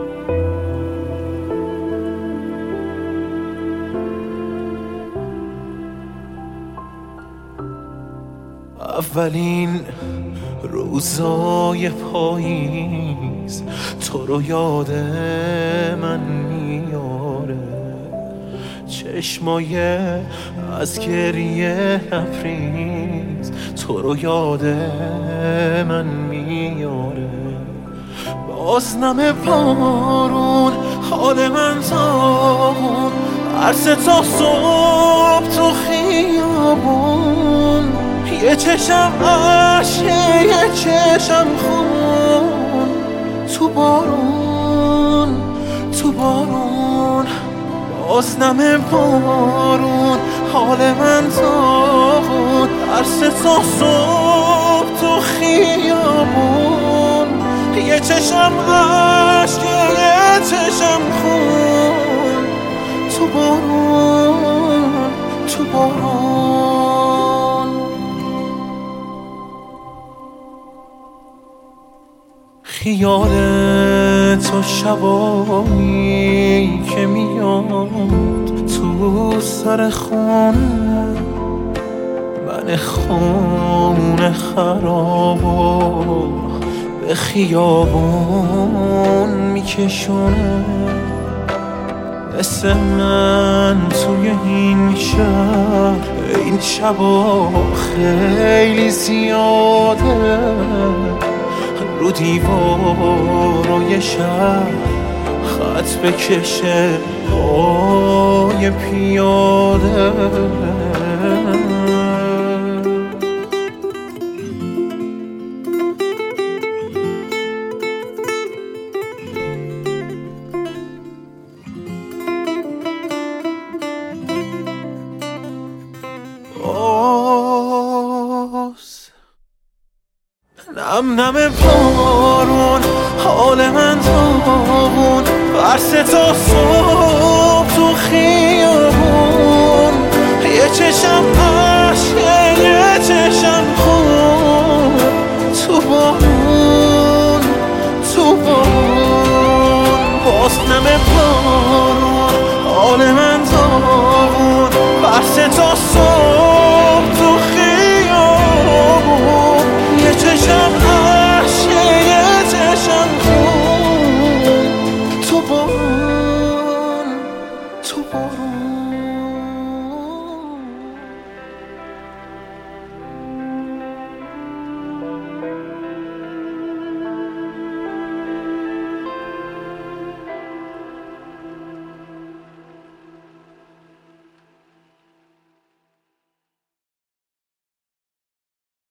اولین روزای پاییز تو رو یاد من میاره، چشمای از گریه لبریز تو رو یاد من میاره. باز نم بارون حال من تاون، عرص تا صبح تو خیابون، یه چشم عشقه یه چشم خون، تو بارون تو بارون. باز نم بارون حال من تاون، عرص تا صبح تو خیابون، یه چشم عشقه یه چشم خون، تو بارون تو بارون. خیال تو شبایی که میاد تو سر خونه، من خونه خرابو به خیابون میکشونه. مثل من توی این شهر این شبا خیلی زیاده، رو دیوارای شهر خط بکشه پای پیاده. نم نم بارون حال من تاون، عرص تا صبح تو خیابون، یه چشم عشقه یه چشم خون،